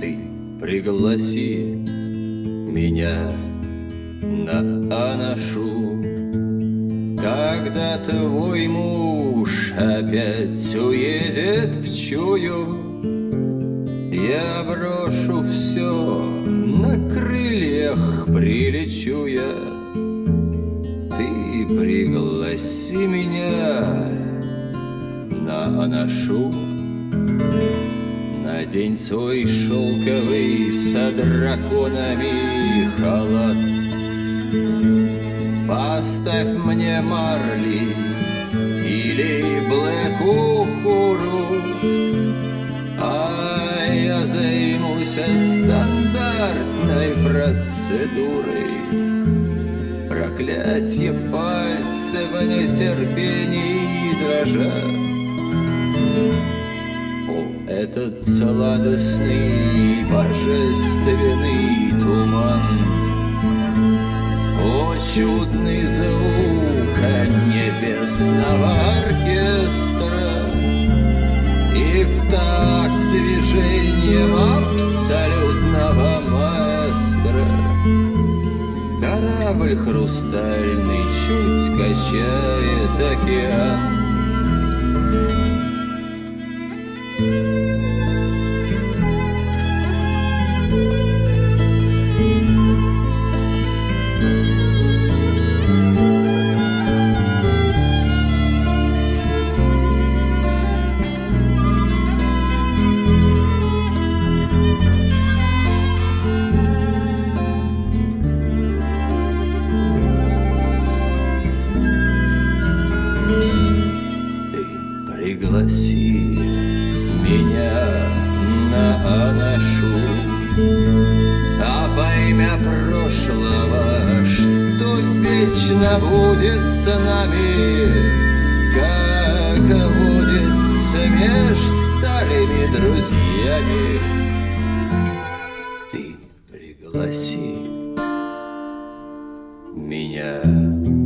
Ты пригласи меня на анашу, когда твой муж опять уедет в чую. Я брошу все, на крыльях прилечу я. Ты пригласи меня на анашу. Надень свой шелковый со драконами халат. Поставь мне марли или блэку фуру, а я займусь стандартной процедурой. Проклятье, пальцы в нетерпении дрожат. О, этот сладостный божественный туман! О, чудный звук небесного оркестра! И в такт движением абсолютного маэстро корабль хрустальный чуть качает океан. Пригласи меня на анашу, а поймя прошлого, что вечно будет с нами, как водится меж старыми друзьями. Ты пригласи меня